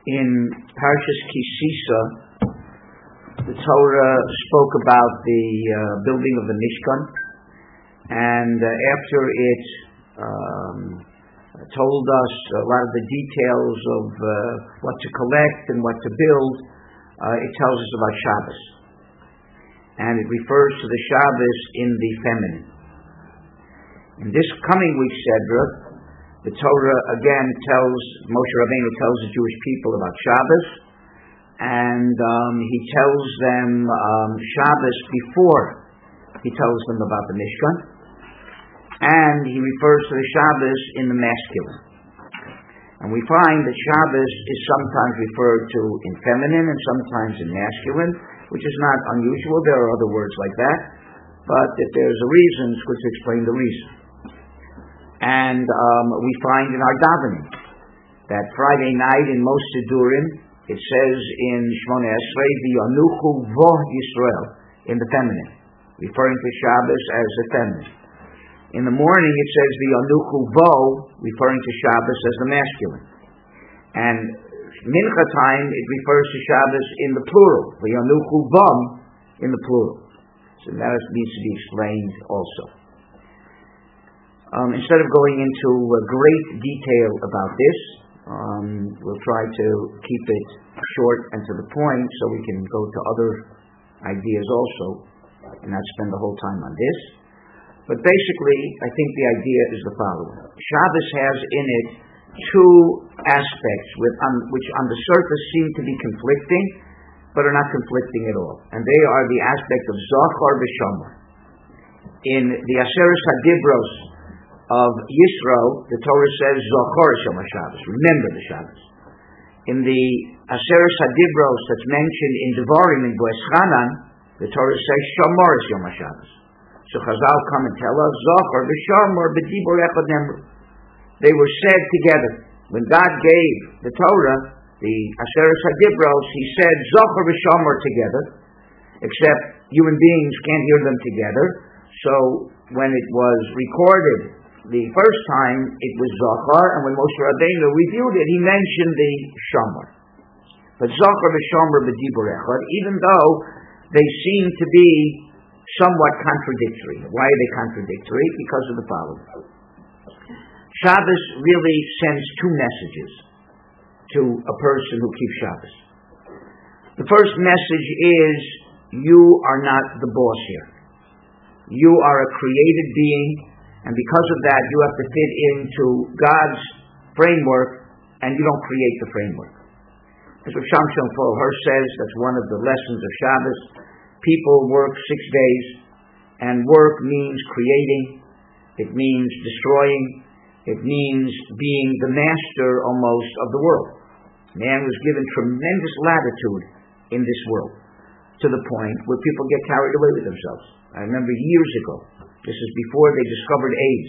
In Parshas Kisisa, the Torah spoke about the building of the Mishkan, and after it told us a lot of the details of what to collect and what to build, it tells us about Shabbos. And it refers to the Shabbos in the feminine. In this coming week's Sedra, the Torah again Moshe Rabbeinu tells the Jewish people about Shabbos, and he tells them Shabbos before he tells them about the Mishkan, and he refers to the Shabbos in the masculine. And we find that Shabbos is sometimes referred to in feminine and sometimes in masculine, which is not unusual. There are other words like that, but if there's a reason, it's good to explain the reason. And we find in our davening that Friday night in most Sidurim, it says in Shmoneh Esrei, V'yanuchu vo Yisrael, in the feminine, referring to Shabbos as the feminine. In the morning it says V'yanuchu vo, referring to Shabbos as the masculine. And Mincha time, it refers to Shabbos in the plural, V'yanuchu vom, in the plural. So that needs to be explained also. Instead of going into great detail about this, we'll try to keep it short and to the point so we can go to other ideas also and not spend the whole time on this. But basically, I think the idea is the following. Shabbos has in it two aspects which on the surface seem to be conflicting, but are not conflicting at all. And they are the aspect of Zachar v'Shamar. In the Aseret HaDibros of Yisro, the Torah says Zachor Yom HaShabbos, remember the Shabbos. In the Aseret HaDibros that's mentioned in Devarim in Boeschanan, the Torah says Shamar Yom HaShabbos. So Chazal come and tell us Zachor v'Shamar b'dibur echad nemru. They were said together. When God gave the Torah, the Aseret HaDibros, He said Zachor v'Shamar together, except human beings can't hear them together. So when it was recorded the first time, it was Zachar, and when Moshe Rabbeinu reviewed it, he mentioned the Shamar. But Zachar v'Shamar b'dibur echad, even though they seem to be somewhat contradictory. Why are they contradictory? Because of the following. Shabbos really sends two messages to a person who keeps Shabbos. The first message is, you are not the boss here. You are a created being, and because of that, you have to fit into God's framework, and you don't create the framework. As Rav Shamshon Fol-Her says, that's one of the lessons of Shabbos. People work 6 days, and work means creating, it means destroying, it means being the master almost of the world. Man was given tremendous latitude in this world, to the point where people get carried away with themselves. I remember years ago, this is before they discovered AIDS,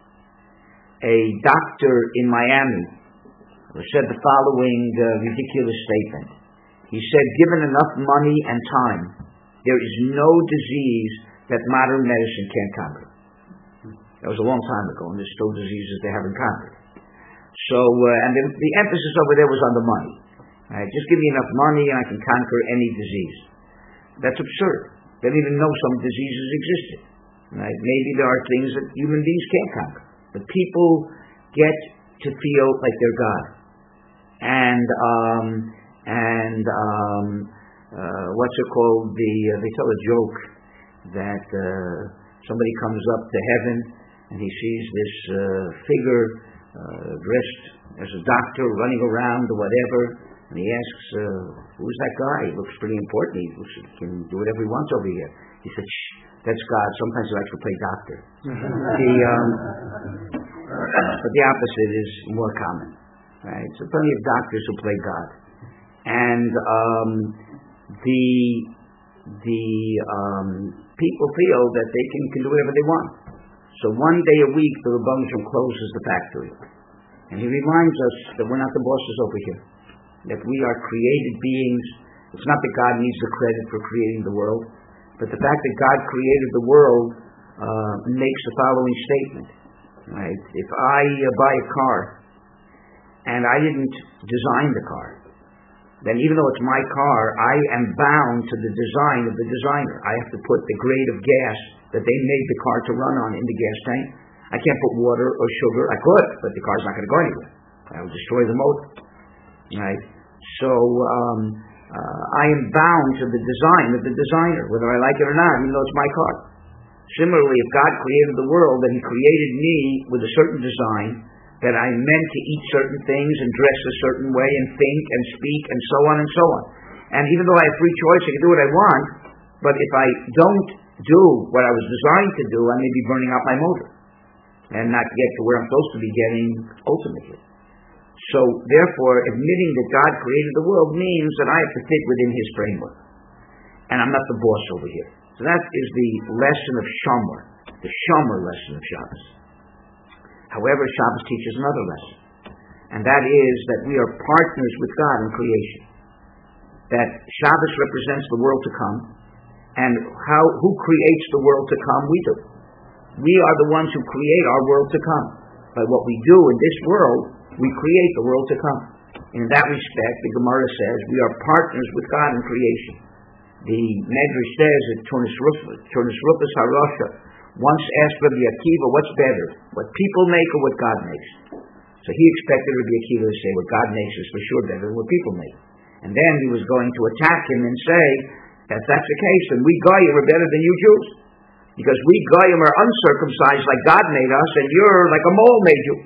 a doctor in Miami said the following ridiculous statement. He said, given enough money and time, there is no disease that modern medicine can't conquer. That was a long time ago, and there's still diseases they haven't conquered. So, and the emphasis over there was on the money. Right? Just give me enough money and I can conquer any disease. That's absurd. They didn't even know some diseases existed. Right? Maybe there are things that human beings can't conquer. But people get to feel like they're God. And what's it called? They tell a joke that somebody comes up to heaven and he sees this figure dressed as a doctor running around or whatever, and he asks, who's that guy? He looks pretty important. He can do whatever he wants over here. He said, shh, that's God. Sometimes he likes to play doctor. But the opposite is more common. Right? So plenty of doctors who play God. And people feel that they can do whatever they want. So one day a week, the Rebbeinu Shalom closes the factory. And he reminds us that we're not the bosses over here. That we are created beings. It's not that God needs the credit for creating the world, but the fact that God created the world makes the following statement. Right? If I buy a car, and I didn't design the car, then even though it's my car, I am bound to the design of the designer. I have to put the grade of gas that they made the car to run on in the gas tank. I can't put water or sugar. I could, but the car's not going to go anywhere. I will destroy the motor. Right? So I am bound to the design of the designer, whether I like it or not, even though it's my car. Similarly, if God created the world, then He created me with a certain design, that I'm meant to eat certain things and dress a certain way and think and speak and so on and so on. And even though I have free choice, I can do what I want, but if I don't do what I was designed to do, I may be burning out my motor and not get to where I'm supposed to be getting ultimately. So therefore, admitting that God created the world means that I have to fit within His framework. And I'm not the boss over here. So that is the lesson of Shomer, the Shomer lesson of Shabbos. However, Shabbos teaches another lesson, and that is that we are partners with God in creation. That Shabbos represents the world to come, and who creates the world to come? We do. We are the ones who create our world to come. By what we do in this world, we create the world to come. In that respect, the Gemara says we are partners with God in creation. The Medrash says that Turnus Rufus Harosha once asked Rabbi Akiva, what's better, what people make or what God makes? So he expected Rabbi Akiva to say, what God makes is for sure better than what people make. And then he was going to attack him and say, if that's the case, then we Goyim are better than you Jews. Because we Goyim are uncircumcised like God made us, and you're like a mole made you.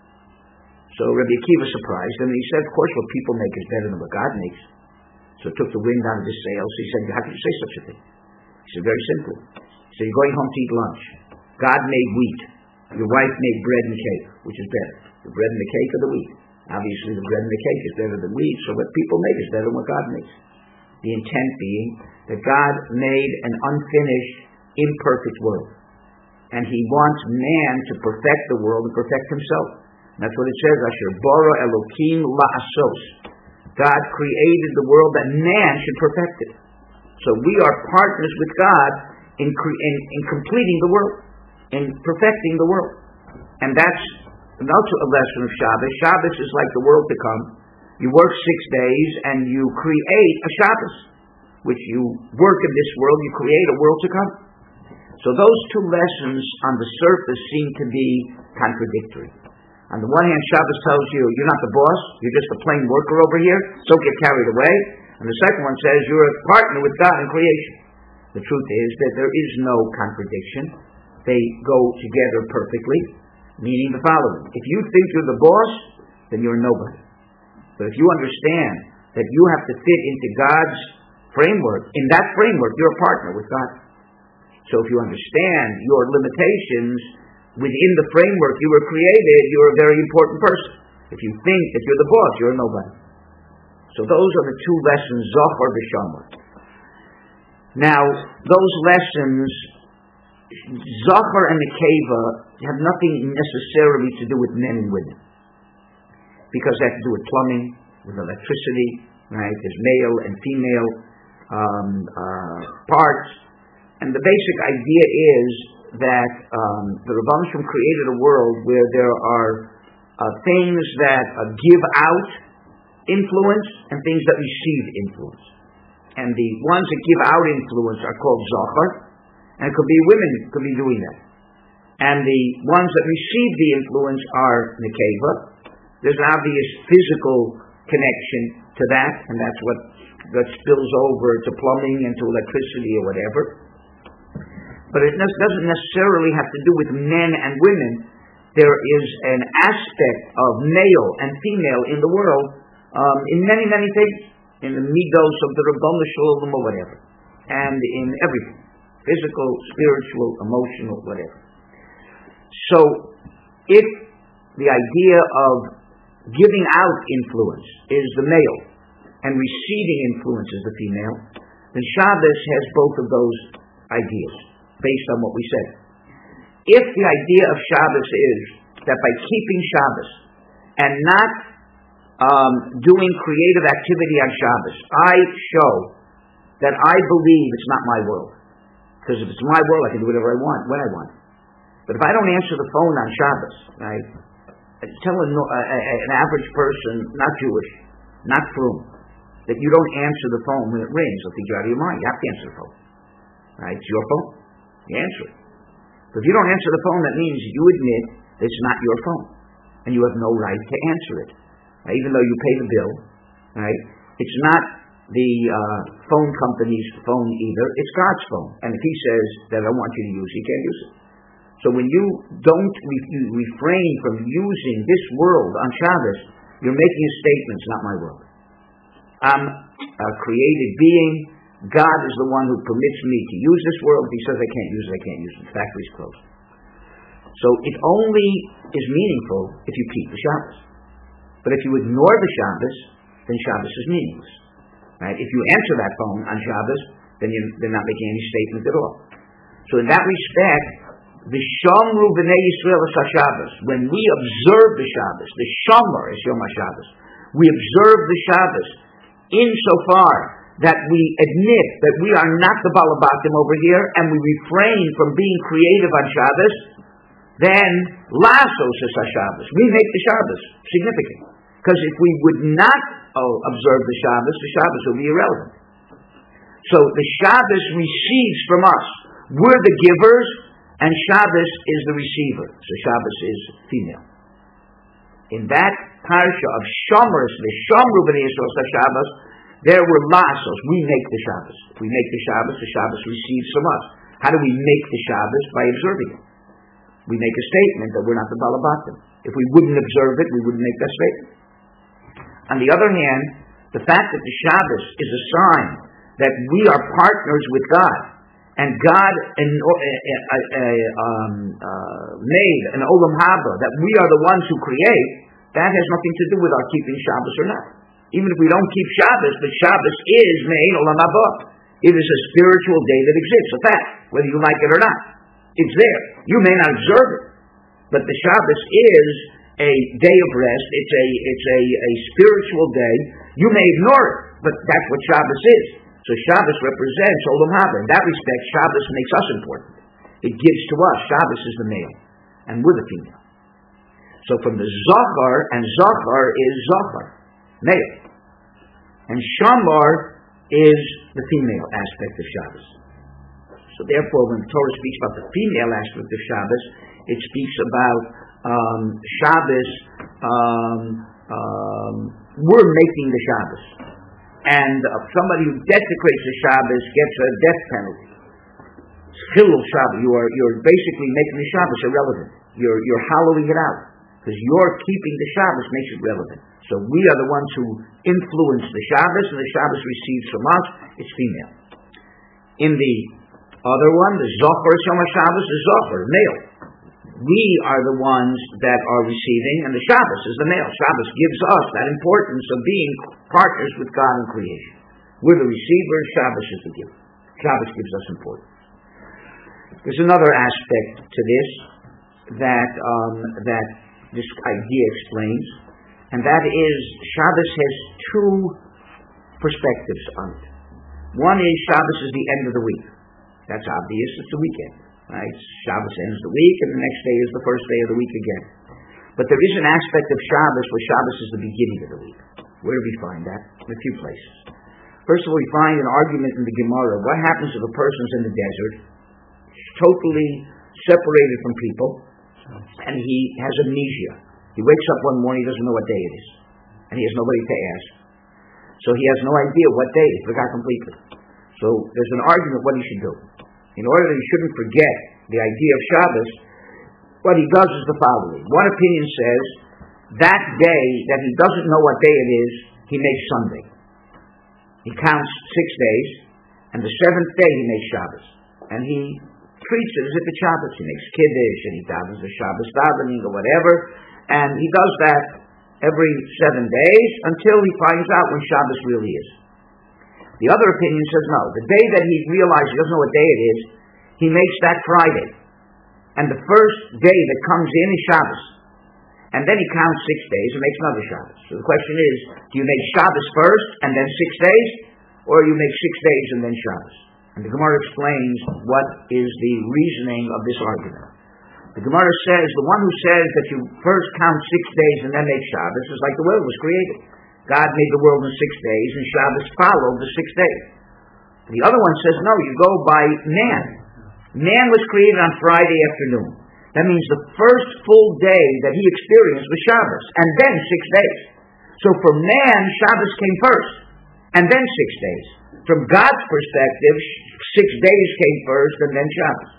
So Rabbi Akiva was surprised, and he said, of course what people make is better than what God makes. So it took the wind out of his sails. He said, how can you say such a thing? He said, very simply. So you're going home to eat lunch. God made wheat. Your wife made bread and cake. Which is better? The bread and the cake or the wheat? Obviously the bread and the cake is better than wheat, so what people make is better than what God makes. The intent being that God made an unfinished, imperfect world. And He wants man to perfect the world and perfect himself. And that's what it says, Asher bara Elokim la'asos. God created the world that man should perfect it. So we are partners with God in completing the world, in perfecting the world. And that's also a lesson of Shabbos. Shabbos is like the world to come. You work 6 days and you create a Shabbos, which you work in this world, you create a world to come. So those two lessons on the surface seem to be contradictory. On the one hand, Shabbos tells you, you're not the boss, you're just a plain worker over here, don't get carried away. And the second one says, you're a partner with God in creation. The truth is that there is no contradiction. They go together perfectly, meaning the following. If you think you're the boss, then you're nobody. But if you understand that you have to fit into God's framework, in that framework, you're a partner with God. So if you understand your limitations within the framework you were created, you're a very important person. If you think that you're the boss, you're a nobody. So those are the two lessons, Zohar v'Shamar. Now, those lessons, Zohar and Nekeva, have nothing necessarily to do with men and women. Because they have to do with plumbing, with electricity, right? There's male and female parts. And the basic idea is that the Rebbeinu Shalom created a world where there are things that give out influence and things that receive influence. And the ones that give out influence are called Zohar, and it could be women could be doing that. And the ones that receive the influence are Nekeva. There's an obvious physical connection to that, and that's what spills over to plumbing and to electricity or whatever. But it doesn't necessarily have to do with men and women. There is an aspect of male and female in the world, in many, many things. In the midos of the Rebbeinu Shalom or whatever. And in everything. Physical, spiritual, emotional, whatever. So, if the idea of giving out influence is the male, and receiving influence is the female, then Shabbos has both of those ideas, based on what we said. If the idea of Shabbos is that by keeping Shabbos and not doing creative activity on Shabbos, I show that I believe it's not my world. Because if it's my world, I can do whatever I want, when I want. But if I don't answer the phone on Shabbos, right, tell an average person, not Jewish, not frum, that you don't answer the phone when it rings. It'll take you out of your mind. You have to answer the phone. Right? It's your phone. You answer it. But if you don't answer the phone, that means you admit that it's not your phone. And you have no right to answer it. Right? Even though you pay the bill, right? It's not the phone company's phone either. It's God's phone. And if He says that I want you to use it, you can't use it. So when you don't refrain from using this world on Shabbos, you're making a statement, it's not my world. I'm a created being. God is the one who permits me to use this world. If He says I can't use it, I can't use it. The factory's closed. So it only is meaningful if you keep the Shabbos. But if you ignore the Shabbos, then Shabbos is meaningless. Right? If you answer that phone on Shabbos, then they're not making any statement at all. So in that respect, the Shamru b'nei Yisrael es HaShabbos, when we observe the Shabbos, the Shomer is Yom HaShabbos, we observe the Shabbos insofar that we admit that we are not the Balabatim over here, and we refrain from being creative on Shabbos, then Lasos is HaShabbos. We make the Shabbos significant. Because if we would not observe the Shabbos will be irrelevant. So the Shabbos receives from us. We're the givers, and Shabbos is the receiver. So Shabbos is female. In that parsha of Shomers, the Shomru b'nei Yisrael Shabbos, there were lasos. We make the Shabbos. If we make the Shabbos receives from us. How do we make the Shabbos? By observing it. We make a statement that we're not the Balabatim. If we wouldn't observe it, we wouldn't make that statement. On the other hand, the fact that the Shabbos is a sign that we are partners with God, and God made an Olam Haba, that we are the ones who create, that has nothing to do with our keeping Shabbos or not. Even if we don't keep Shabbos, but Shabbos is made Olam Haba. It is a spiritual day that exists, a fact, whether you like it or not. It's there. You may not observe it, but the Shabbos is a day of rest. It's a spiritual day. You may ignore it, but that's what Shabbos is. So Shabbos represents Olam Haba. In that respect, Shabbos makes us important. It gives to us. Shabbos is the male, and we're the female. So from the Zachar, and Zachar is Zachar, male. And Shamar is the female aspect of Shabbos. So therefore, when the Torah speaks about the female aspect of Shabbos, it speaks about Shabbos, we're making the Shabbos. And somebody who desecrates the Shabbos gets a death penalty. Chilul Shabbos. You're basically making the Shabbos irrelevant. You're hollowing it out. Because you're keeping the Shabbos makes it relevant. So we are the ones who influence the Shabbos, and the Shabbos receives from us. It's female. In the other one, the Zohar Shom HaShabbos is Zohar, male. We are the ones that are receiving, and the Shabbos is the male. Shabbos gives us that importance of being partners with God in creation. We're the receiver, Shabbos is the giver. Shabbos gives us importance. There's another aspect to this that this idea explains, and that is Shabbos has two perspectives on it. One is Shabbos is the end of the week. That's obvious, it's the weekend. Right? Shabbos ends the week, and the next day is the first day of the week again. But there is an aspect of Shabbos where Shabbos is the beginning of the week. Where do we find that? In a few places. First of all, we find an argument in the Gemara. What happens if a person's in the desert, totally separated from people, and he has amnesia? He wakes up one morning, he doesn't know what day it is, and he has nobody to ask. So he has no idea what day. He forgot completely. So there's an argument what he should do. In order that he shouldn't forget the idea of Shabbos, what he does is the following. One opinion says that day that he doesn't know what day it is, he makes Sunday. He counts 6 days, and the 7th day he makes Shabbos. And he treats it as if it's Shabbos. He makes Kiddush, and he davens the Shabbos davening or whatever, and he does that every 7 days until he finds out when Shabbos really is. The other opinion says no. The day that he realizes he doesn't know what day it is, he makes that Friday. And the first day that comes in is Shabbos. And then he counts 6 days and makes another Shabbos. So the question is, do you make Shabbos first and then 6 days? Or you make 6 days and then Shabbos? And the Gemara explains what is the reasoning of this argument. The Gemara says, the one who says that you first count 6 days and then make Shabbos is like the world was created. God made the world in 6 days, and Shabbos followed the 6 days. The other one says, no, you go by man. Man was created on Friday afternoon. That means the first full day that he experienced was Shabbos, and then 6 days. So for man, Shabbos came first, and then 6 days. From God's perspective, 6 days came first, and then Shabbos.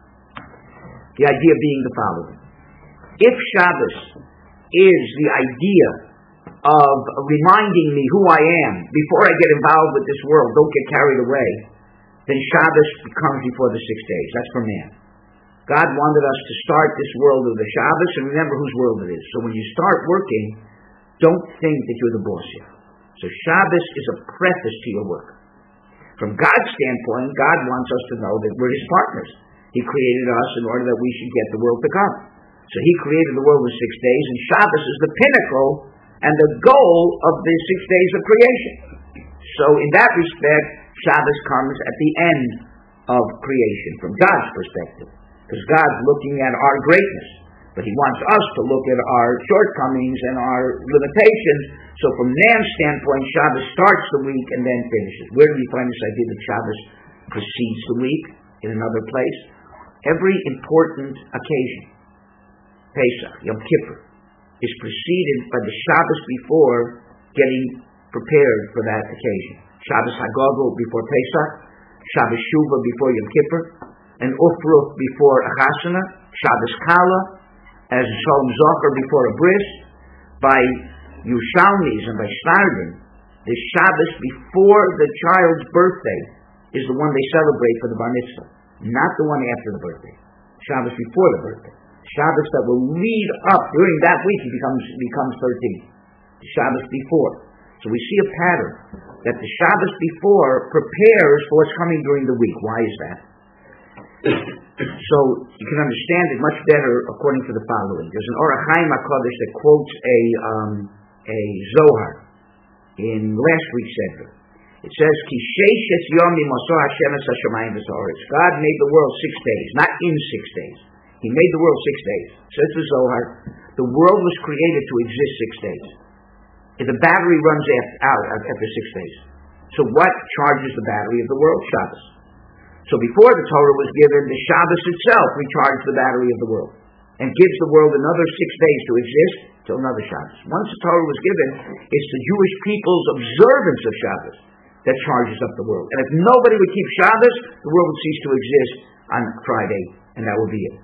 The idea being the following. If Shabbos is the idea of reminding me who I am before I get involved with this world, don't get carried away, then Shabbos comes before the 6 days. That's for man. God wanted us to start this world with the Shabbos, and remember whose world it is. So when you start working, don't think that you're the boss here. So Shabbos is a preface to your work. From God's standpoint, God wants us to know that we're His partners. He created us in order that we should get the world to come. So He created the world in 6 days, and Shabbos is the pinnacle and the goal of the 6 days of creation. So in that respect, Shabbos comes at the end of creation from God's perspective. Because God's looking at our greatness. But He wants us to look at our shortcomings and our limitations. So from man's standpoint, Shabbos starts the week and then finishes. Where do we find this idea that Shabbos precedes the week? In another place. Every important occasion, Pesach, Yom Kippur, is preceded by the Shabbos before getting prepared for that occasion. Shabbos Hagogel before Pesach, Shabbos Shuvah before Yom Kippur, and Ufruch before a Chasana, Shabbos Kala, as Shalom Zocher before a bris. By Yerushalmis and by Stardim, the Shabbos before the child's birthday is the one they celebrate for the Bar Mitzvah, not the one after the birthday. Shabbos before the birthday. Shabbos that will lead up during that week, he becomes 13. The Shabbos before. So we see a pattern that the Shabbos before prepares for what's coming during the week. Why is that? So you can understand it much better according to the following. There's an Orach Chaim HaKadosh that quotes a Zohar in last week's Seder. It says, Ki sheishes yomim aseh Hashem es hashamayim v'ha'aretz. God made the world 6 days, not in 6 days. He made the world 6 days. Says the Zohar, the world was created to exist 6 days. If the battery runs out after 6 days. So what charges the battery of the world? Shabbos. So before the Torah was given, the Shabbos itself recharged the battery of the world and gives the world another 6 days to exist till another Shabbos. Once the Torah was given, it's the Jewish people's observance of Shabbos that charges up the world. And if nobody would keep Shabbos, the world would cease to exist on Friday, and that would be it.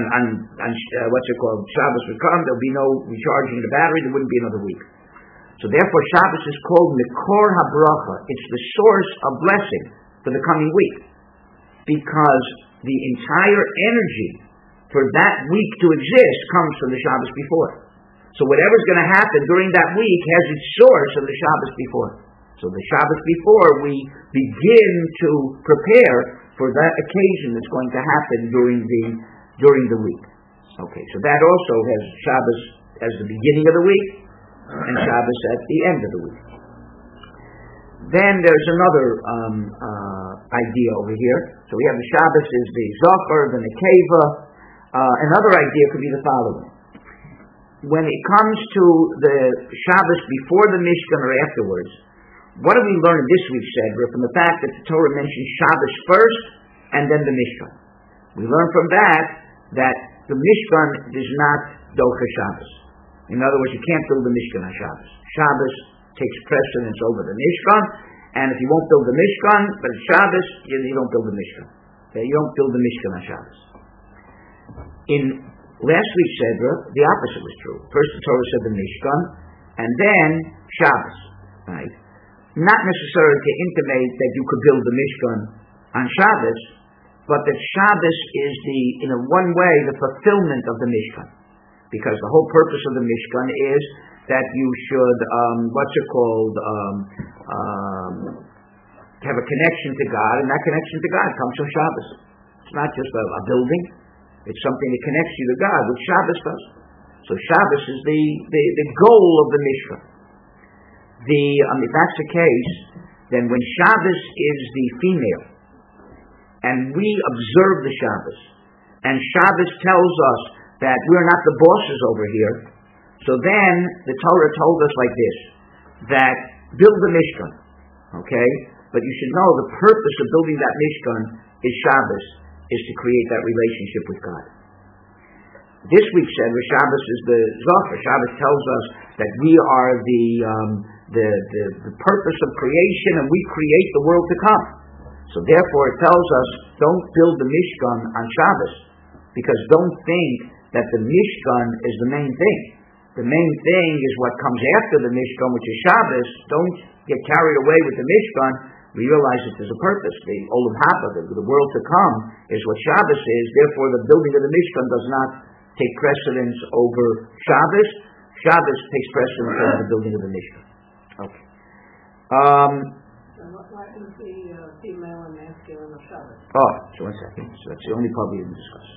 Shabbos would come, there would be no recharging the battery, there wouldn't be another week. So therefore Shabbos is called Mikor HaBracha. It's the source of blessing for the coming week. Because the entire energy for that week to exist comes from the Shabbos before. So whatever's going to happen during that week has its source in the Shabbos before. So the Shabbos before, we begin to prepare for that occasion that's going to happen during the week. Okay, so that also has Shabbos as the beginning of the week and Shabbos at the end of the week. Then there's another idea over here. So we have the Shabbos is the Zocher, the Nekeva. Another idea could be the following. When it comes to the Shabbos before the Mishkan or afterwards, what do we learn this week's Seder from the fact that the Torah mentions Shabbos first and then the Mishkan? We learn from that the Mishkan is not Docha Shabbos. In other words, you can't build the Mishkan on Shabbos. Shabbos takes precedence over the Mishkan, and if you won't build the Mishkan, but it's Shabbos, you don't build the Mishkan. Okay? You don't build the Mishkan on Shabbos. In last week's Seder, the opposite was true. First the Torah said the Mishkan, and then Shabbos. Right? Not necessarily to intimate that you could build the Mishkan on Shabbos, but that Shabbos is in one way, the fulfillment of the Mishkan. Because the whole purpose of the Mishkan is that you should, have a connection to God, and that connection to God comes from Shabbos. It's not just a building, it's something that connects you to God, which Shabbos does. So Shabbos is the goal of the Mishkan. If that's the case, then when Shabbos is the female, and we observe the Shabbos, and Shabbos tells us that we're not the bosses over here, so then the Torah told us like this. that build the Mishkan, okay? But you should know the purpose of building that Mishkan is Shabbos, is to create that relationship with God. This week said, where Shabbos is the Zohar. Shabbos tells us that we are the purpose of creation, and we create the world to come. So therefore it tells us, don't build the Mishkan on Shabbos, because don't think that the Mishkan is the main thing. The main thing is what comes after the Mishkan, which is Shabbos. Don't get carried away with the Mishkan. Realize that there's a purpose. The Olam Haba, the world to come, is what Shabbos is. Therefore the building of the Mishkan does not take precedence over Shabbos. Shabbos takes precedence over the building of the Mishkan. Okay. What is the female and masculine of Shabbos? Oh, so 1 second. So that's the only part we didn't discuss.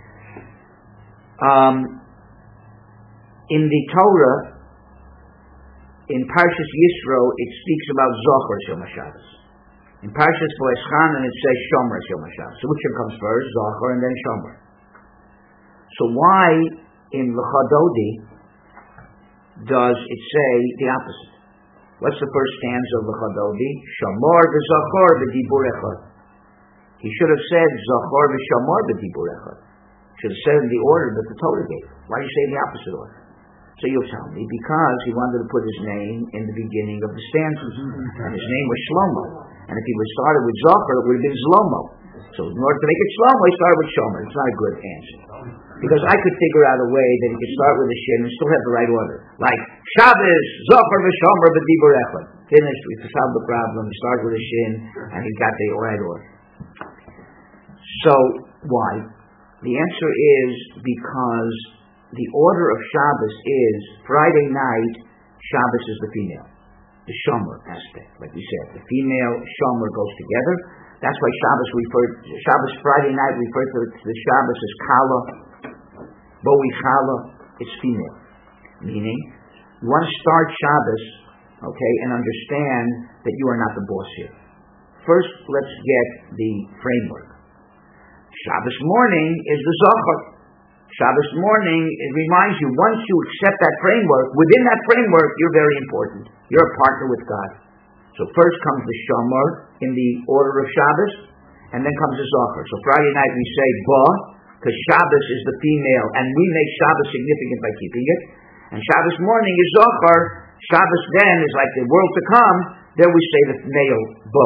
In the Torah, in Parshas Yisro, it speaks about Zohar Shom HaShabbos. In Parshas V'eschanan, it says Shomer Shom HaShabbos. So which one comes first, Zohar and then Shomer? So why in Lecha Dodi does it say the opposite? What's the first stanza of Lecha Dodi? Shamor v'Zohar v'dibur echad. He should have said Zohar v'Shamor v'dibur echad. Should have said in the order that the Torah gave. Why do you say in the opposite order? So you'll tell me, because he wanted to put his name in the beginning of the stanzas. And his name was Shlomo. And if he would started with Zohar, it would have been Zlomo. So in order to make it Shlomo, he started with Shomer. It's not a good answer. Because I could figure out a way that he could start with a shin and still have the right order. Like, Shabbos, Zohar v'Shomer v'dibur echad. Finished, we solved the problem, he started with a shin, and he got the right order. So, why? The answer is because the order of Shabbos is Friday night, Shabbos is the female. The Shomer aspect, like we said. The female Shomer goes together. That's why Shabbos Friday night referred to the Shabbos as Kala, Bo'i Chala, it's female. Meaning, you want to start Shabbos, okay, and understand that you are not the boss here. First, let's get the framework. Shabbos morning is the Zohar. Shabbos morning, it reminds you, once you accept that framework, within that framework, you're very important. You're a partner with God. So first comes the Shomer in the order of Shabbos, and then comes the Zohar. So Friday night we say Ba, because Shabbos is the female, and we make Shabbos significant by keeping it. And Shabbos morning is Zohar. Shabbos then is like the world to come. There we say the male Bo.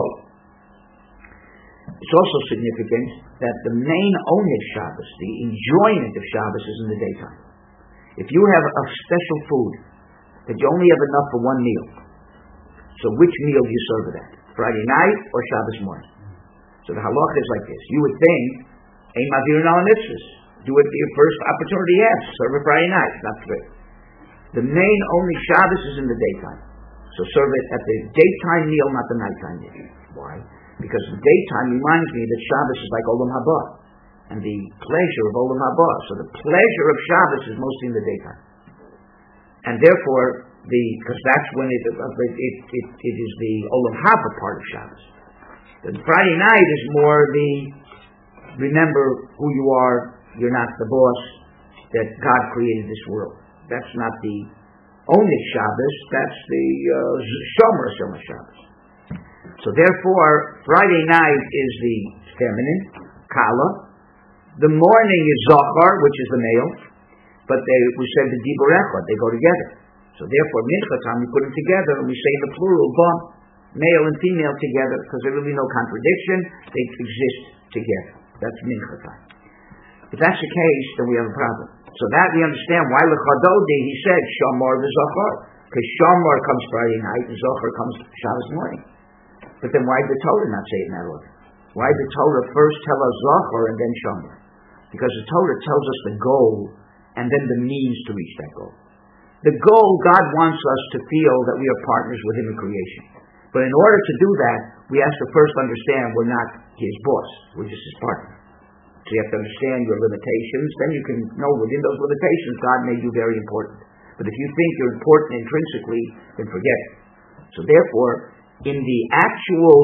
It's also significant that the main onus Shabbos, the enjoyment of Shabbos, is in the daytime. If you have a special food that you only have enough for one meal, so which meal do you serve it at? Friday night or Shabbos morning? So the halacha is like this. You would think, Ein Mavirin al mitzvahs. Do it your first opportunity, yes. Serve it Friday night, not today. The main only Shabbos is in the daytime. So serve it at the daytime meal, not the nighttime meal. Why? Because the daytime reminds me that Shabbos is like Olam Haba, and the pleasure of Olam Haba. So the pleasure of Shabbos is mostly in the daytime. And therefore, because that's when it is the Olam Haba part of Shabbos. The Friday night is more the remember who you are, you're not the boss, that God created this world. That's not the only Shabbos, that's the Shomer Shabbos. So therefore, Friday night is the feminine, Kala. The morning is Zohar, which is the male. But we said the Dibur Echad, they go together. So therefore, Mincha time, we put them together, and we say in the plural, male and female together, because there's really no contradiction, they exist together. That's Mincha time. If that's the case, then we have a problem. So that we understand why Lecha Dodi, he said, Shamar v'Zohar. Because Shamar comes Friday night, and Zohar comes Shabbos morning. But then why did the Torah not say it in that order? Why did the Torah first tell us Zohar and then Shamar? Because the Torah tells us the goal, and then the means to reach that goal. The goal, God wants us to feel that we are partners with Him in creation. But in order to do that, we have to first understand we're not His boss. We're just His partner. So you have to understand your limitations. Then you can know within those limitations, God made you very important. But if you think you're important intrinsically, then forget it. So therefore, in the actual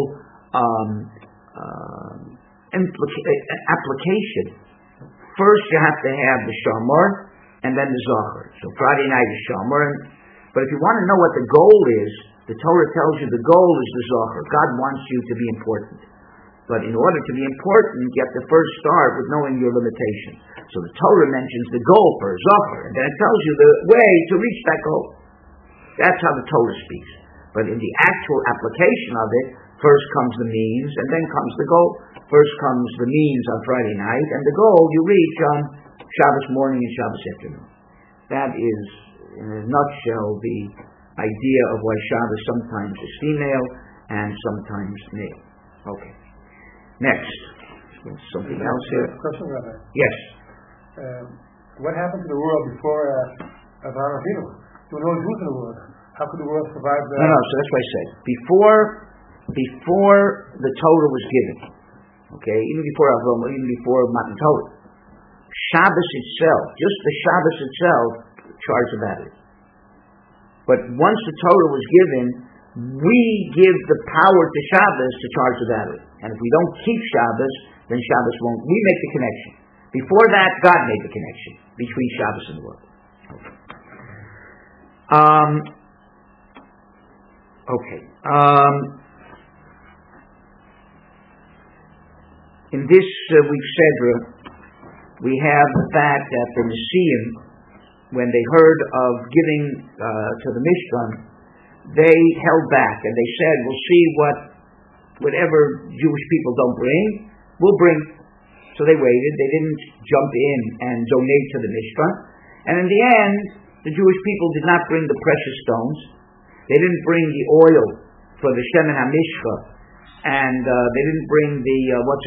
application, first you have to have the Shamar and then the Zohar. So Friday night is Shamar, but But if you want to know what the goal is, the Torah tells you the goal is the Zohar. God wants you to be important. But in order to be important, you have to first start with knowing your limitation. So the Torah mentions the goal for Zohar, and then it tells you the way to reach that goal. That's how the Torah speaks. But in the actual application of it, first comes the means, and then comes the goal. First comes the means on Friday night, and the goal you reach on Shabbos morning and Shabbos afternoon. That is, in a nutshell, the idea of why Shabbos sometimes is female and sometimes male. Okay. Next. Something else here? Question, Rabbi. Yes. What happened to the world before Avraham Avinu? There were no Jews in the world. How could the world survive that? No, so that's what I said. Before the Torah was given, okay, even before Avraham, even before Matan Torah, Shabbos itself, just the Shabbos itself, charged the battery. But once the Torah was given, we give the power to Shabbos to charge the battery. And if we don't keep Shabbos, then Shabbos won't. We make the connection. Before that, God made the connection between Shabbos and the world. In this week's Sedra, we have the fact that the Nesiim, when they heard of giving to the Mishkan, they held back and they said, we'll see whatever Jewish people don't bring, we'll bring. So they waited. They didn't jump in and donate to the Mishkan. And in the end, the Jewish people did not bring the precious stones. They didn't bring the oil for the Shemen HaMishcha. And they didn't bring the,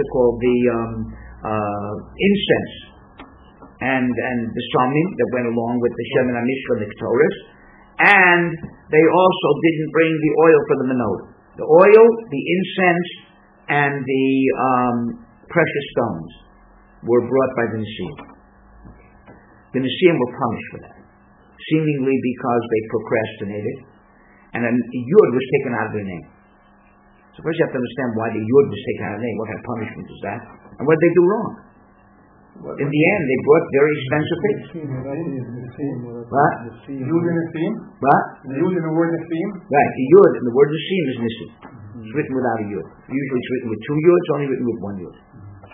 incense and the Samim that went along with the Shemen HaMishcha and the Ketores. And they also didn't bring the oil for the menorah. The oil, the incense, and the precious stones were brought by the Nesiim. The Nesiim were punished for that, seemingly because they procrastinated, and a Yud was taken out of their name. So first you have to understand why the Yud was taken out of their name. What kind of punishment is that? And what did they do wrong? In the end, they brought very expensive things. What? The Yud in the theme? What? The Yud in the word Nesiim? Right, the Yud in the word Nesiim is Nesiim. It's written without a Yud. Usually it's written with two Yuds, only written with one Yud.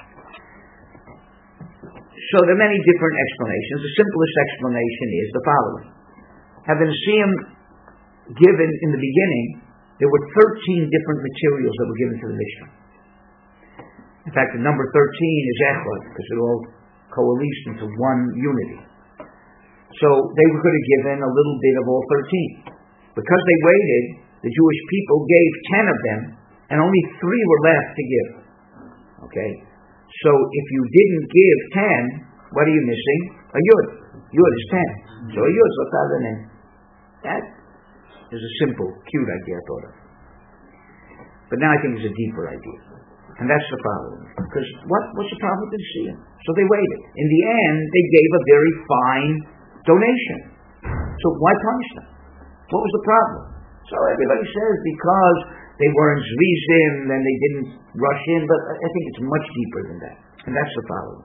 So there are many different explanations. The simplest explanation is the following. Have the Nesiim given in the beginning, there were 13 different materials that were given to the Mishkan. In fact, the number 13 is Echad, because it all coalesced into one unity. So they could have given a little bit of all 13. Because they waited, the Jewish people gave 10 of them, and only 3 were left to give. Okay? So if you didn't give 10, what are you missing? A Yud. Yud is 10. So a Yud is what's out of the name. That is a simple, cute idea I thought of. But now I think it's a deeper idea. And that's the following. Because what's the problem with the Nesiim? So they waited. In the end, they gave a very fine donation. So why punish them? What was the problem? So everybody says because they weren't Zrizim and they didn't rush in, but I think it's much deeper than that. And that's the following.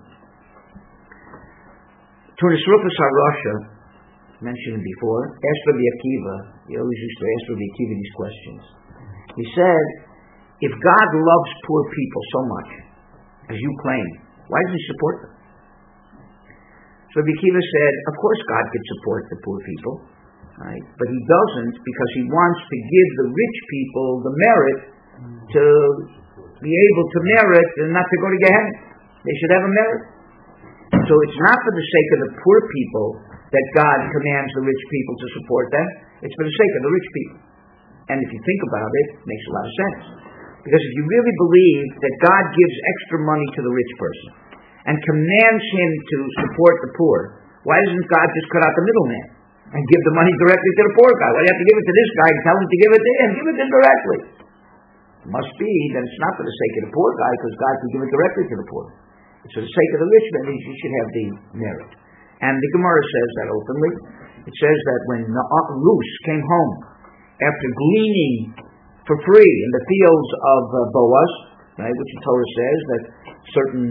Tunis Rufus HaRasha, mentioned before, asked Rabbi Akiva, he always used to ask Rabbi Akiva these questions. He said, if God loves poor people so much, as you claim, why doesn't he support them? So Rabbi Akiva said, of course God could support the poor people, right? But he doesn't because he wants to give the rich people the merit to be able to merit and not to go to Gehenna. They should have a merit. So it's not for the sake of the poor people that God commands the rich people to support them. It's for the sake of the rich people. And if you think about it, it makes a lot of sense. Because if you really believe that God gives extra money to the rich person and commands him to support the poor, why doesn't God just cut out the middleman and give the money directly to the poor guy? Why do you have to give it to this guy and tell him to give it to him? Give it to him directly. It must be that it's not for the sake of the poor guy, because God can give it directly to the poor. It's for the sake of the rich man, he should have the merit. And the Gemara says that openly. It says that when Rus came home after gleaning for free in the fields of Boaz, right, which the Torah says that certain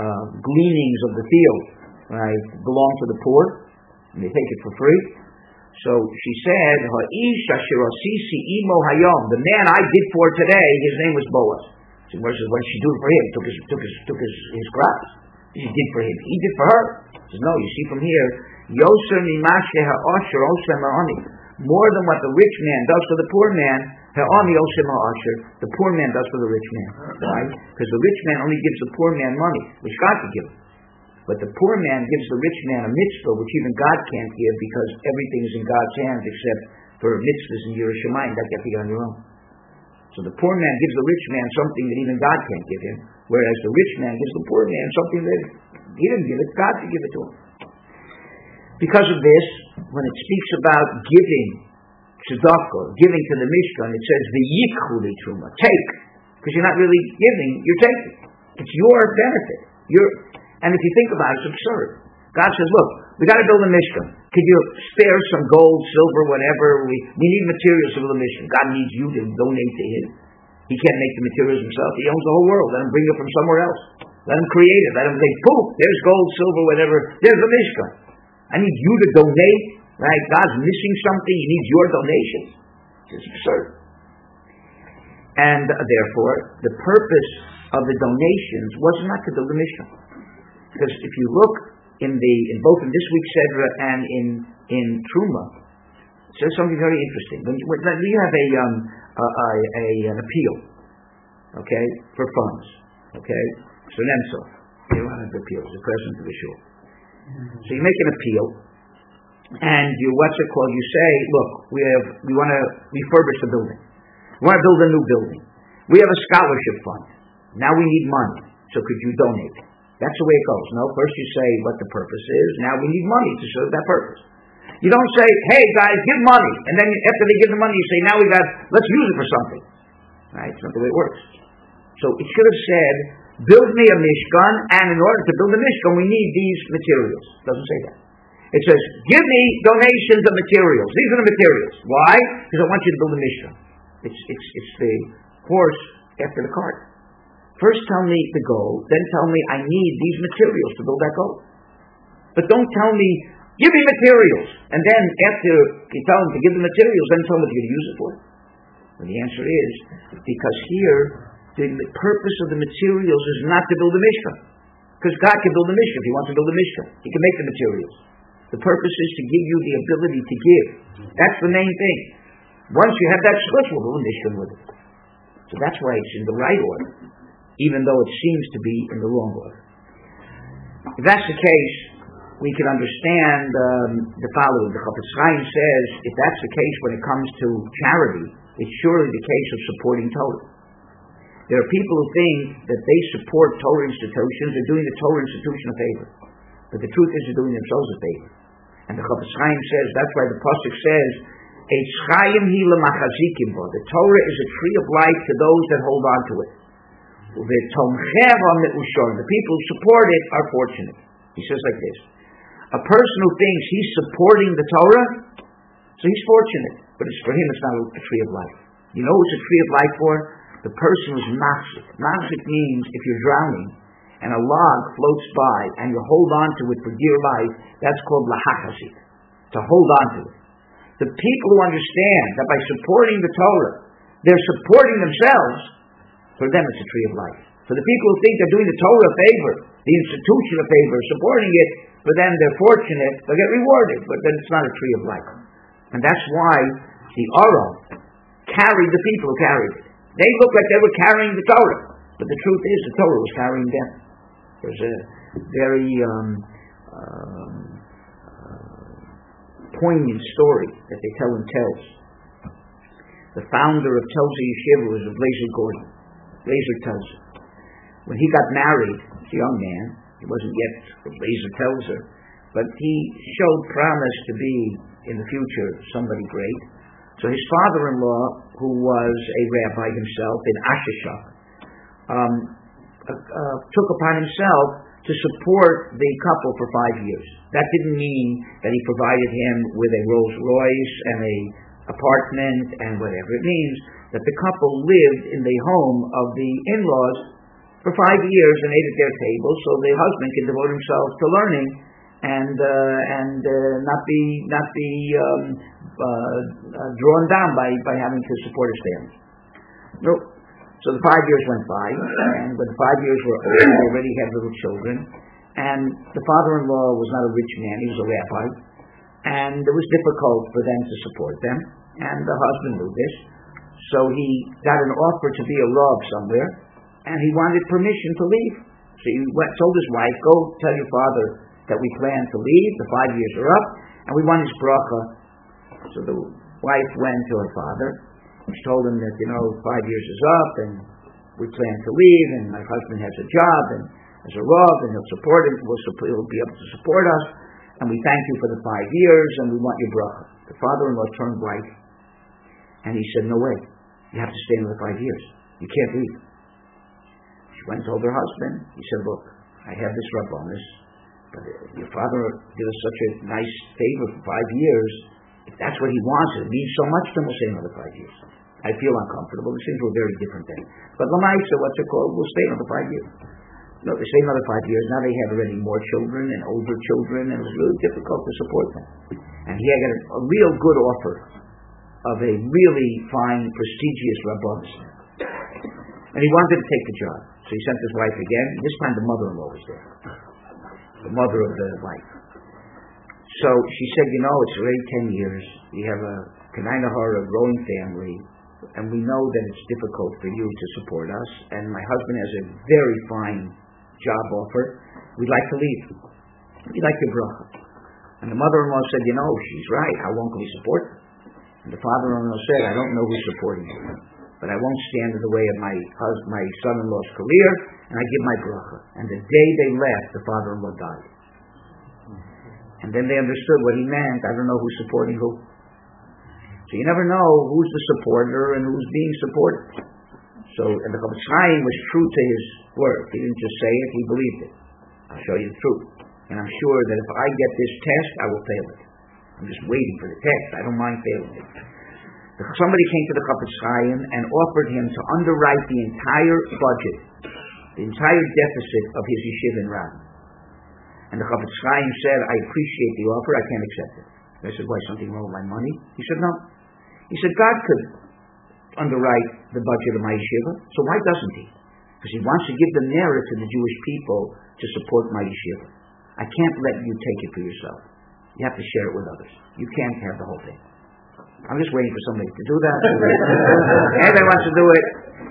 gleanings of the field, right, belong to the poor, and they take it for free. So she said, "Ha'ish asher asisi imo hayom." The man I did for today, his name was Boaz. So what did she do for him? Took his crops. She did for him. He did for her. She says, no, you see from here, Yoser mimashe ha'asher osem ha'ani. More than what the rich man does for the poor man, ha'ani osem ha'asher, the poor man does for the rich man. Why? Because the rich man only gives the poor man money, which God could give him. But the poor man gives the rich man a mitzvah, which even God can't give, because everything is in God's hands except for mitzvahs and Yiras Shamayim that you have to get on your own. So the poor man gives the rich man something that even God can't give him, whereas the rich man gives the poor man something that he didn't give it, God could give it to him. Because of this, when it speaks about giving tzedakah, giving to the Mishkan, it says the yikhu li truma, take, because you're not really giving, you're taking. It's your benefit. And if you think about it, it's absurd. God says, look, we got to build a Mishkan. Could you spare some gold, silver, whatever? We need materials to build a Mishkan. God needs you to donate to Him. He can't make the materials Himself. He owns the whole world. Let Him bring it from somewhere else. Let Him create it. Let Him say, poof, there's gold, silver, whatever. There's a Mishkan. I need you to donate. Right? God's missing something. He needs your donations. It's absurd. And therefore, the purpose of the donations was not to build a Mishkan. Because if you look in both in this week's Sedra and in Truma, it says something very interesting. When you have an appeal, okay, for funds, okay, so Nemtsov, you don't have appeals, the president of the shul. So you make an appeal, and you you say, look, we want to refurbish the building. We want to build a new building. We have a scholarship fund. Now we need money. So could you donate? That's the way it goes. No, first you say what the purpose is. Now we need money to serve that purpose. You don't say, hey guys, give money. And then after they give the money, you say, now let's use it for something. Right? It's not the way it works. So it should have said, build me a Mishkan, and in order to build a Mishkan, we need these materials. It doesn't say that. It says, give me donations of materials. These are the materials. Why? Because I want you to build a Mishkan. It's the horse after the cart. First tell me the goal, then tell me I need these materials to build that goal. But don't tell me, give me materials. And then after you tell them to give the materials, then tell them what you're going to use it for. And the answer is, because here, the purpose of the materials is not to build a Mishkan. Because God can build a Mishkan if He wants to build a Mishkan. He can make the materials. The purpose is to give you the ability to give. That's the main thing. Once you have that switch, we'll build a Mishkan with it. So that's why it's in the right order, even though it seems to be in the wrong order. If that's the case, we can understand the following. The Chafetz Chaim says, if that's the case when it comes to charity, it's surely the case of supporting Torah. There are people who think that they support Torah institutions, they're doing the Torah institution a favor. But the truth is they're doing themselves a favor. And the Chafetz Chaim says, that's why the Pasuk says, Eitz Chaim hi lemachazikim bo. The Torah is a tree of life to those that hold on to it. The people who support it are fortunate. He says like this. A person who thinks he's supporting the Torah, so he's fortunate. But for him it's not a tree of life. You know what's a tree of life for? The person who's machzik. Machzik means if you're drowning and a log floats by and you hold on to it for dear life, that's called lahachazik. To hold on to it. The people who understand that by supporting the Torah, they're supporting themselves, for them it's a tree of life. For the people who think they're doing the Torah a favor, the institution a favor, supporting it, for them they're fortunate, they'll get rewarded, but then it's not a tree of life. And that's why the Aron carried the people who carried it. They looked like they were carrying the Torah, but the truth is the Torah was carrying them. There's a very poignant story that they tell in Telz. The founder of Telz Yeshiva was Blazer Gordon. Blazer tells her. When he got married, as a young man, he wasn't yet what Blazer tells her, but he showed promise to be, in the future, somebody great. So his father-in-law, who was a rabbi himself in Asheshak, took upon himself to support the couple for 5 years. That didn't mean that he provided him with a Rolls Royce and a apartment and whatever. It means that the couple lived in the home of the in-laws for 5 years and ate at their table, so the husband could devote himself to learning, and not be drawn down by having to support his family. No. So the 5 years went by, and when the 5 years were over, they already had little children, and the father-in-law was not a rich man, he was a rabbi, and it was difficult for them to support them, and the husband knew this, so he got an offer to be a rav somewhere, and he wanted permission to leave. So he told his wife, go tell your father that we plan to leave, the 5 years are up, and we want his bracha. So the wife went to her father. She told him that, 5 years is up, and we plan to leave, and my husband has a job, and as a rav, and he'll support it, he'll be able to support us, and we thank you for the 5 years, and we want your bracha. The father-in-law turned white, and he said, no way, you have to stay another 5 years. You can't leave. She went and told her husband. He said, look, I have this rabbanus, but your father did us such a nice favor for 5 years. If that's what he wants, it means so much, then we'll stay another 5 years. I feel uncomfortable. These things were very different then. But Lamaisa, we'll stay another 5 years. No, they stayed another 5 years. Now they had already more children and older children, and it was really difficult to support them. And he had a real good offer of a really fine, prestigious rabbanus. And he wanted to take the job. So he sent his wife again. This time the mother-in-law was there. The mother of the wife. So she said, it's already 10 years. We have a growing family, and we know that it's difficult for you to support us, and my husband has a very fine job offer. We'd like to leave. We'd like your bracha. And the mother-in-law said, she's right. How long can we support her? And the father-in-law said, I don't know who's supporting you, but I won't stand in the way of my son-in-law's career, and I give my bracha. And the day they left, the father-in-law died. And then they understood what he meant. I don't know who's supporting who. So you never know who's the supporter and who's being supported. So, and the Chofetz Chaim was true to his word. He didn't just say it, he believed it. I'll show you the truth. And I'm sure that if I get this test, I will fail it. I'm just waiting for the test. I don't mind failing it. Somebody came to the Chofetz Chaim and offered him to underwrite the entire budget, the entire deficit of his yeshiva in Radin. And the Chofetz Chaim said, I appreciate the offer, I can't accept it. I said, why, something wrong with my money? He said, no. He said, God could underwrite the budget of my yeshiva, so why doesn't he? Because he wants to give the merit to the Jewish people to support my yeshiva. I can't let you take it for yourself. You have to share it with others. You can't have the whole thing. I'm just waiting for somebody to do that. Anybody wants to do it,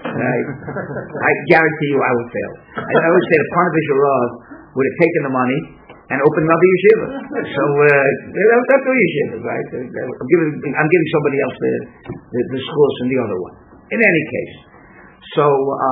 I guarantee you I will fail. I always say the Ponevezh Rav would have taken the money and opened another yeshiva. So that's two yeshivas, right? I'm giving somebody else the schools and the other one. In any case, so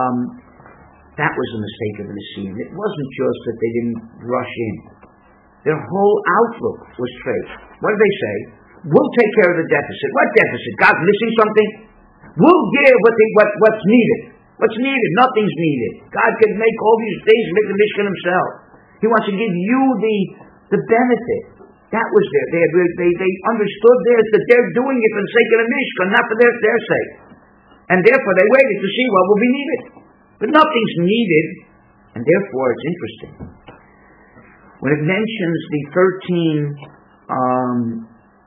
that was a mistake of the Nisim. It wasn't just that they didn't rush in. Their whole outlook was straight. What did they say? We'll take care of the deficit. What deficit? God's missing something? We'll give what's needed. What's needed? Nothing's needed. God can make all these things, make the Mishkan himself. He wants to give you the benefit. That was there. They understood this, that they're doing it for the sake of the Mishkan, not for their sake. And therefore they waited to see what will be needed. But nothing's needed, and therefore it's interesting. When it mentions the 13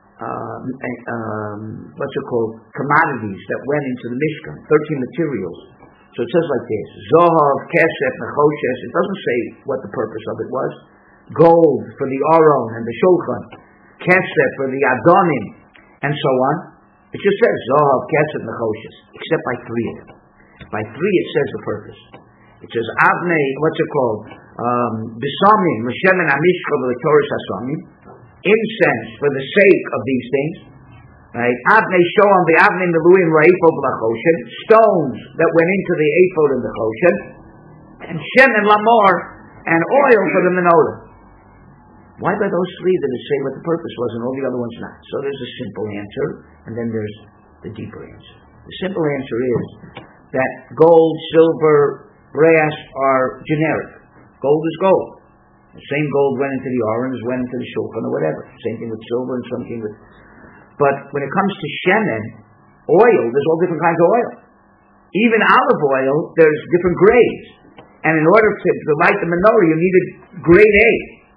commodities that went into the Mishkan, 13 materials. So it says like this: Zohav, Kesef, Nechoshes. It doesn't say what the purpose of it was. Gold for the Aron and the Shulchan, Kesef for the Adonim, and so on. It just says Zohav, Kesef, Nechoshes, except by 3 of them. By 3 it says the purpose. It says Avnei, Bisamim, L'Shemen Amishcha V'Letoris Hasamim, incense for the sake of these things. Right? Avnei Shoam v'Avnei Meluim Ra'ifod L'Choshen, stones that went into the ephod and the Choshen, and Shemen Lamor, and oil for the menorah. Why by those 3 did it say what the purpose was and all the other ones not? So there's a simple answer, and then there's the deeper answer. The simple answer is that gold, silver, brass are generic. Gold is gold. The same gold went into the orange, went into the shulchan, or whatever. Same thing with silver and something with... But when it comes to shemen, oil, there's all different kinds of oil. Even olive oil, there's different grades. And in order to light the menorah, you needed grade A.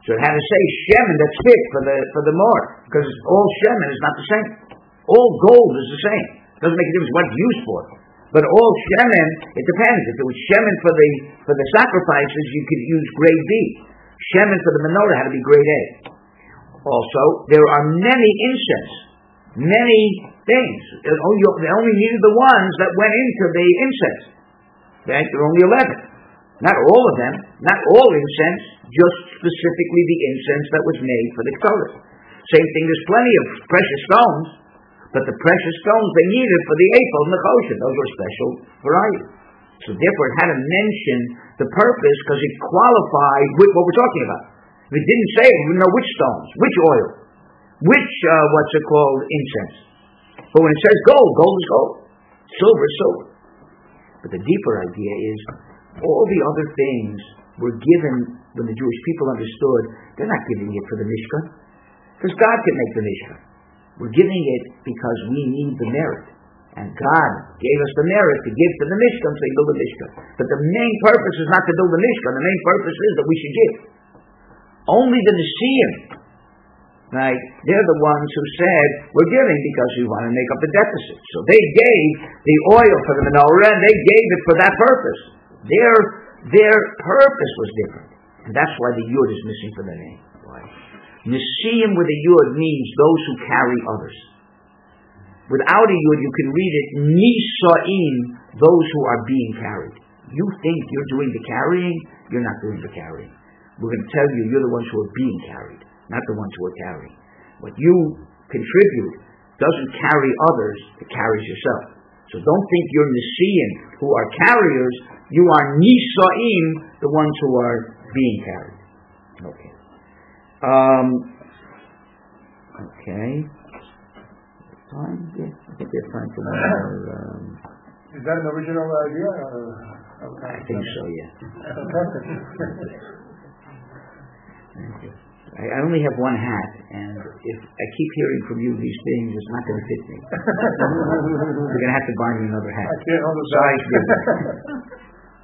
So it had to say shemen that's fit for the more, because all shemen is not the same. All gold is the same. It doesn't make a difference what it's used for. But all shemen, it depends. If it was shemen for the sacrifices, you could use grade B. Shemen for the menorah had to be grade A. Also, there are many incense, many things. They only needed the ones that went into the incense. Right? There are only 11. Not all of them, not all incense, just specifically the incense that was made for the Torah. Same thing, there's plenty of precious stones, but the precious stones they needed for the ephod and the kosher, those were special varieties. So therefore it had to mention the purpose because it qualified with what we're talking about. If it didn't say it, we would know which stones, which oil, which, incense. But when it says gold, gold is gold. Silver is silver. But the deeper idea is, all the other things were given when the Jewish people understood, they're not giving it for the Mishkan. Because God can make the Mishkan. We're giving it because we need the merit. And God gave us the merit to give to the Mishkan, so you build the Mishkan. But the main purpose is not to build the Mishkan. The main purpose is that we should give. Only the Nesiim, right? They're the ones who said, we're giving because we want to make up the deficit. So they gave the oil for the menorah, and they gave it for that purpose. Their purpose was different. And that's why the Yud is missing from the name. Why? Nesiim with a Yud means those who carry others. Without a Yud, you can read it, Nisaim, those who are being carried. You think you're doing the carrying, you're not doing the carrying. We're going to tell you, you're the ones who are being carried, not the ones who are carrying. What you contribute doesn't carry others, it carries yourself. So don't think you're Nesiim who are carriers, you are Nisaim, the ones who are being carried. Okay. Okay. Time? Yeah, I think there's time for one more. Is that an original idea? I think so, yeah. Thank you. I only have one hat, and if I keep hearing from you these things, it's not going to fit me. You're going to have to buy me another hat. I can't hold it back.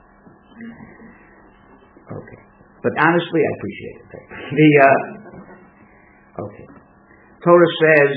Okay. But honestly, I appreciate it. Okay. Torah says,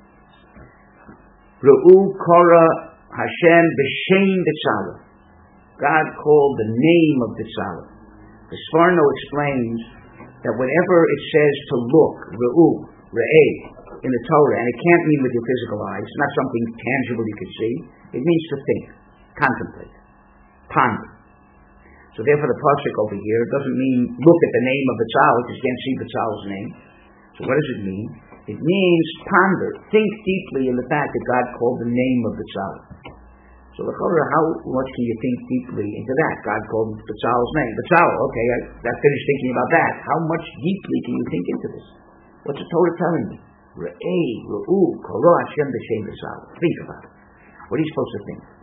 Ru'u Korah Hashem B'Shem B'Tzalel. God called the name of B'Tzalel. The Sforno explains that whenever it says to look, Ru'u, Re'eh, in the Torah, and it can't mean with your physical eyes, it's not something tangible you can see, it means to think, contemplate, ponder. So therefore the pasuk over here doesn't mean look at the name of B'Tzalel, because you can't see B'Tzalel's name. So what does it mean? It means ponder, think deeply in the fact that God called the name of B'Tzalel. So how much can you think deeply into that? God called B'Tzalel's name. B'Tzalel, okay, I finished thinking about that. How much deeply can you think into this? What's the Torah telling me? Re'eh, Ru'u, Korah Hashem B'Shem B'Tzalel. Think about it. What are you supposed to think?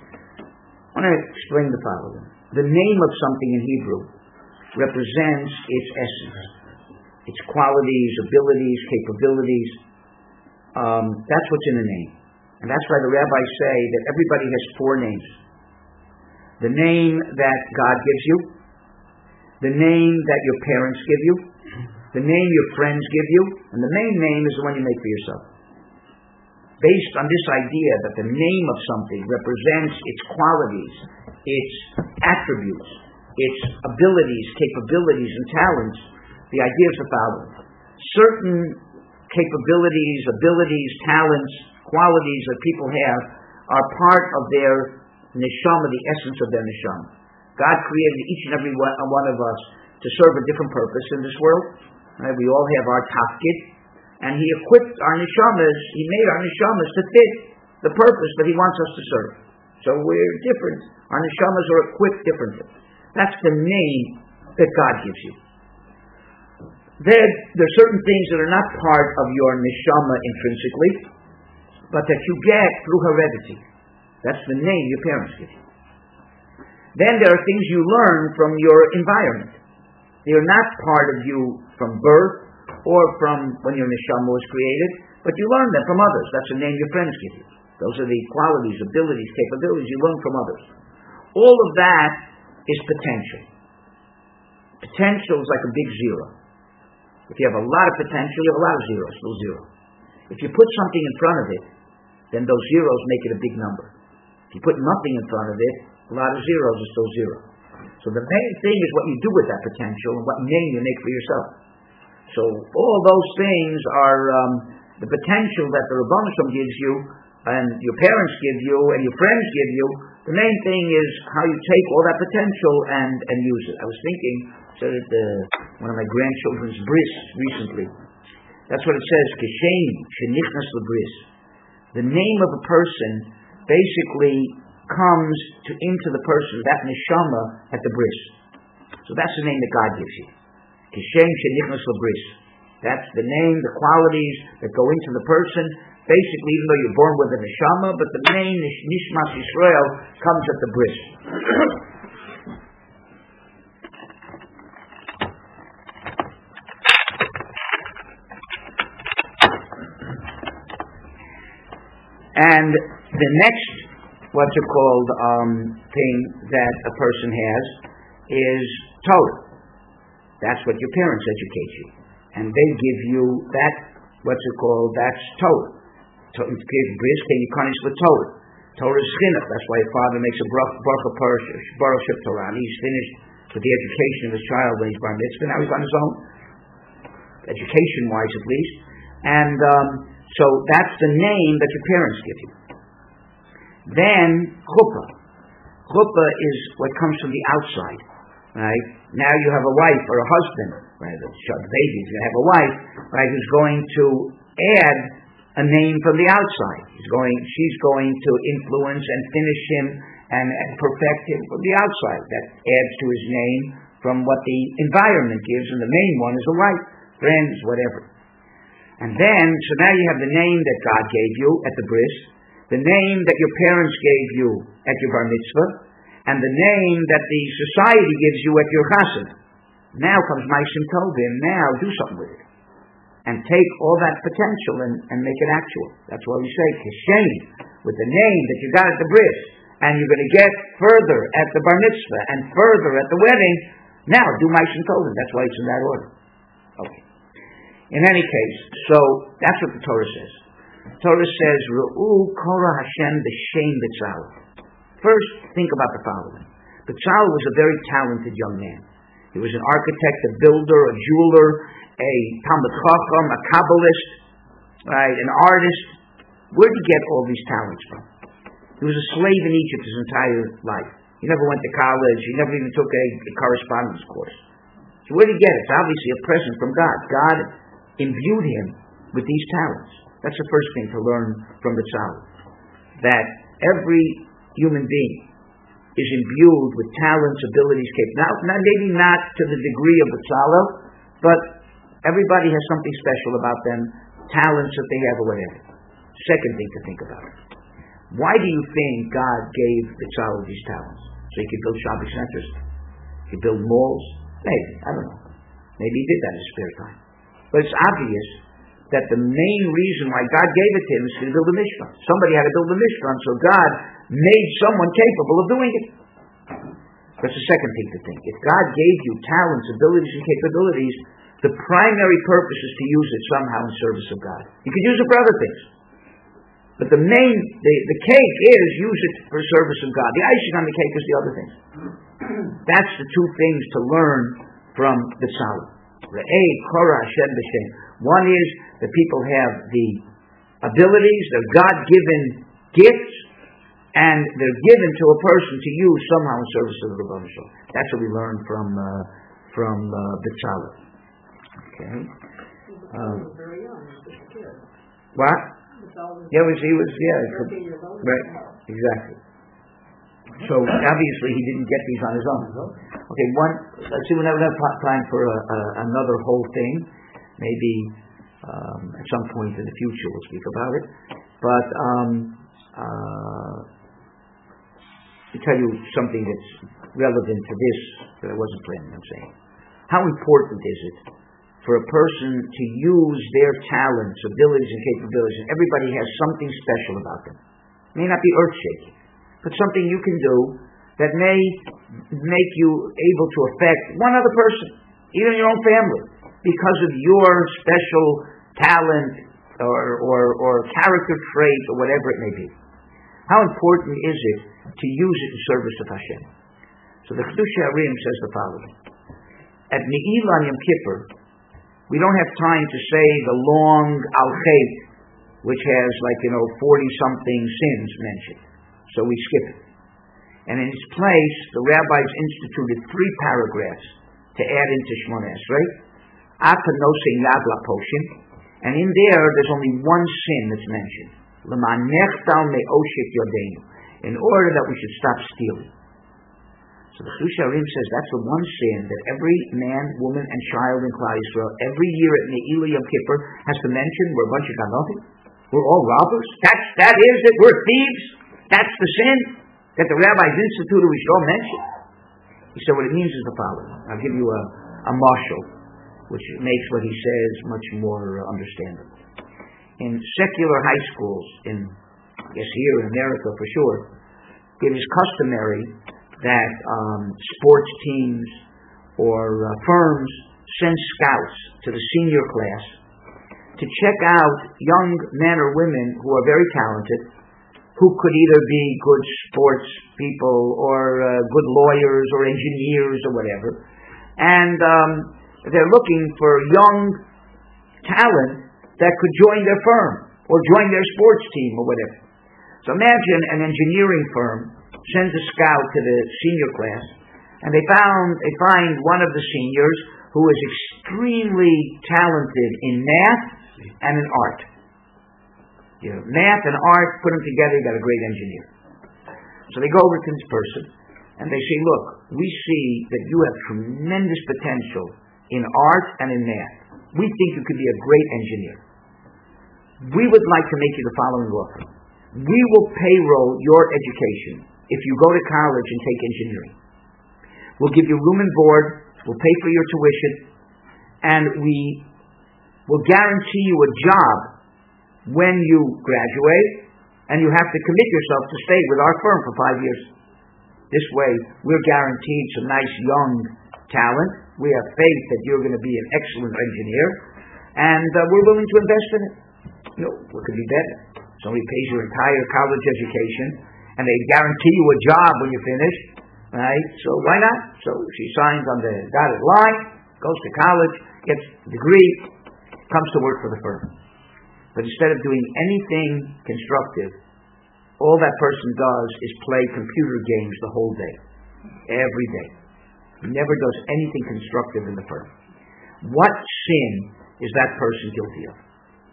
I want to explain the following. The name of something in Hebrew represents its essence, its qualities, abilities, capabilities. That's what's in the name. And that's why the rabbis say that everybody has 4 names. The name that God gives you, the name that your parents give you, the name your friends give you, and the main name is the one you make for yourself. Based on this idea that the name of something represents its qualities, its attributes, its abilities, capabilities, and talents, the idea is the following. Certain capabilities, abilities, talents, qualities that people have are part of their neshama, the essence of their neshama. God created each and every one of us to serve a different purpose in this world. Right? We all have our tafkid, and He equipped our neshamas, He made our neshamas to fit the purpose that He wants us to serve. So we're different. Our neshamas are equipped differently. That's the name that God gives you. There are certain things that are not part of your neshama intrinsically, but that you get through heredity. That's the name your parents give you. Then there are things you learn from your environment. They are not part of you from birth or from when your neshama was created, but you learn them from others. That's the name your friends give you. Those are the qualities, abilities, capabilities you learn from others. All of that is potential. Potential is like a big zero. If you have a lot of potential, you have a lot of zeros, still zero. If you put something in front of it, then those zeros make it a big number. If you put nothing in front of it, a lot of zeros is still zero. So the main thing is what you do with that potential and what name you make for yourself. So all those things are the potential that the Rebbeinu Shalom gives you, and your parents give you, and your friends give you. The main thing is how you take all that potential and use it. I was thinking, said at one of my grandchildren's bris recently. That's what it says, Kishem Shenichnas Lebris. The name of a person basically comes into the person, that neshama, at the bris. So that's the name that God gives you. Kishem Shenichnas Lebris. That's the name, the qualities that go into the person. Basically, even though you're born with a neshama, but the main Nishmas Yisrael comes at the bris. And the next, thing that a person has is Torah. That's what your parents educate you. And they give you that, that's Torah. Torah is chinuch. That's why your father makes a bracha baruch Torah. He's finished with the education of his child when he's bar mitzvah. Now he's on his own, education-wise at least. And so that's the name that your parents give you. Then chuppah. Chuppah is what comes from the outside, right? Now you have a wife or a husband, right? The baby's going to have a wife, right? Who's going to add a name from the outside. She's going to influence and finish him and perfect him from the outside. That adds to his name from what the environment gives, and the main one is a wife, friends, whatever. And then, so now you have the name that God gave you at the bris, the name that your parents gave you at your bar mitzvah, and the name that the society gives you at your chassid. Now comes Ma'asim Tovim. Now do something with it. And take all that potential and make it actual. That's why we say, Kishem, with the name that you got at the bris, and you're going to get further at the bar mitzvah, and further at the wedding. Now do Ma'asim Tovim. That's why it's in that order. Okay. In any case, so that's what the Torah says. The Torah says, Ru'u Korah Hashem b'Shem B'Tzalel. First, think about the following. B'Tzalel was a very talented young man. He was an architect, a builder, a jeweler, a Talmud Chacham, a Kabbalist, right, an artist. Where did he get all these talents from? He was a slave in Egypt his entire life. He never went to college. He never even took a correspondence course. So where did he get it? It's obviously a present from God. God imbued him with these talents. That's the first thing to learn from the Tzalel. That every human being is imbued with talents, abilities, capabilities. Maybe not to the degree of the Tzalel, but everybody has something special about them, talents that they have or whatever. Second thing to think about. Why do you think God gave the Tzalel these talents? So he could build shopping centers? He could build malls? Maybe. I don't know. Maybe he did that in his spare time. But it's obvious that the main reason why God gave it to him is to build a Mishkan. Somebody had to build a Mishkan, so God made someone capable of doing it. That's the second thing to think. If God gave you talents, abilities, and capabilities, the primary purpose is to use it somehow in service of God. You could use it for other things. But the cake is use it for service of God. The icing on the cake is the other things. That's the two things to learn from the Tzalel. One is that people have the abilities, they're God-given gifts, and they're given to a person to use somehow in service of the Rebbeinu Shalom. That's what we learn from B'Tzalel. Okay. He was very young, he was just a kid. What? He was right, exactly. So obviously he didn't get these on his own. Okay, let's see, we'll never have time for another whole thing. Maybe at some point in the future we'll speak about it. But to tell you something that's relevant to this that I wasn't planning on saying. How important is it for a person to use their talents, abilities, and capabilities? And everybody has something special about them. It may not be earth-shaking, but something you can do that may make you able to affect one other person, even your own family. because of your special talent or character trait or whatever it may be. How important is it to use it in service of Hashem? So the Chedushei HaRim says the following. At Ne'ilah Yom Kippur, we don't have time to say the long Al-Chet, which has 40-something sins mentioned. So we skip it. And in its place, the rabbis instituted 3 paragraphs to add into Shemona Esrei. Ata nosei yad laposhim. And in there's only one sin that's mentioned. L'man nechtal me'oshik yodeinu. In order that we should stop stealing. So the Chedushei HaRim says that's the one sin that every man, woman, and child in Klal Yisrael every year at Ne'ilah Yom Kippur has to mention. We're a bunch of ganotim. We're all robbers. That is it. We're thieves. That's the sin that the rabbis instituted. We should all mention. He said what it means is the following. I'll give you a mashal, which makes what he says much more understandable. In secular high schools, I guess here in America for sure, it is customary that sports teams or firms send scouts to the senior class to check out young men or women who are very talented, who could either be good sports people or good lawyers or engineers or whatever. And they're looking for young talent that could join their firm or join their sports team or whatever. So imagine an engineering firm sends a scout to the senior class, and they find one of the seniors who is extremely talented in math and in art. Math and art, put them together, you got a great engineer. So they go over to this person, and they say, look, we see that you have tremendous potential in art and in math. We think you could be a great engineer. We would like to make you the following offer. We will payroll your education if you go to college and take engineering. We'll give you room and board, we'll pay for your tuition, and we will guarantee you a job when you graduate, and you have to commit yourself to stay with our firm for 5 years. This way, we're guaranteed some nice young talent. We have faith that you're going to be an excellent engineer, and we're willing to invest in it. What could be better? Somebody pays your entire college education, and they guarantee you a job when you finish, right? So why not? So she signs on the dotted line, goes to college, gets a degree, comes to work for the firm. But instead of doing anything constructive, all that person does is play computer games the whole day, every day. He never does anything constructive in the firm. What sin is that person guilty of?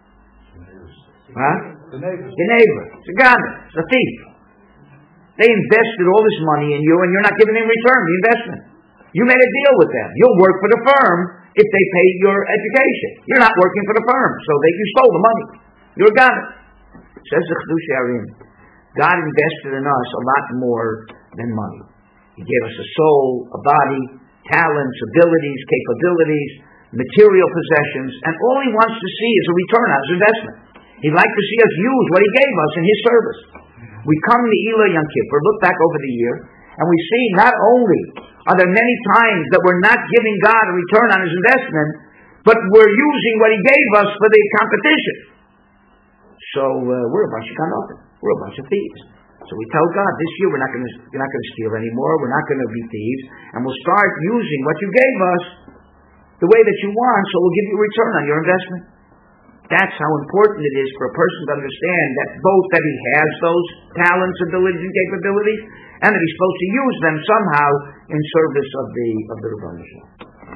Huh? The neighbor. The neighbor. It's a gunner. It's a thief. They invested all this money in you, and you're not giving in return the investment. You made a deal with them. You'll work for the firm if they pay your education. You're not working for the firm, so you stole the money. You're a gunner. Says the Chedushei HaRim. God invested in us a lot more than money. He gave us a soul, a body, talents, abilities, capabilities, material possessions, and all He wants to see is a return on His investment. He'd like to see us use what He gave us in His service. We come to Ne'ilah Yom Kippur, look back over the year, and we see not only are there many times that we're not giving God a return on His investment, but we're using what He gave us for the competition. So we're a bunch of ganotim. We're a bunch of thieves. So we tell God, this year we're not going to steal anymore. We're not going to be thieves, and we'll start using what you gave us the way that you want. So we'll give you a return on your investment. That's how important it is for a person to understand that both that he has those talents, abilities, and capabilities, and that he's supposed to use them somehow in service of the Rebbeinu Shalom.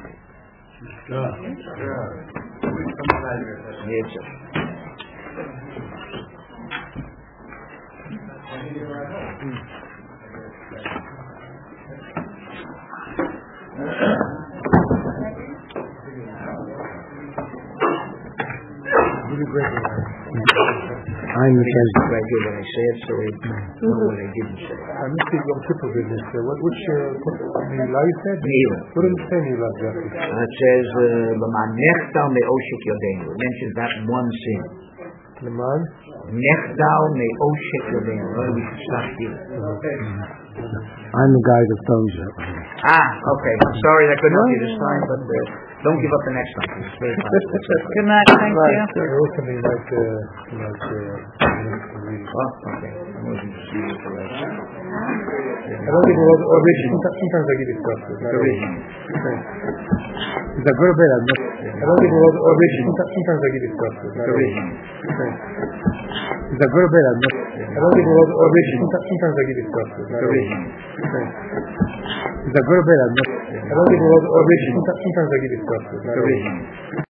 Yes, sir. I understand. Right here when I say it, so I know what I didn't say. I missed the Yom Kippur business. Which Ne'ilah you said? Ne'ilah. What does it say Ne'ilah exactly? It says, L'man nechtal me'oshik yodeinu. It mentions that one sin. L'man? Nechtal me'oshik yodeinu. We should stop stealing. I'm the guy that phones it. Okay. Sorry I couldn't help you this time, but Don't give up the next time. It's very possible. Good night, thank you. I also mean like reading. Okay. I wasn't receiving for that. I don't give a lot of reading. Sometimes I give it stuff. Is that good or bad? I don't give a lot of reading. Sometimes I give it stuff. Is that good or bad? I don't give a lot of reading. Sometimes I give it stuff. Is that good or bad? I don't give a lot of reading. Sometimes I give it stuff.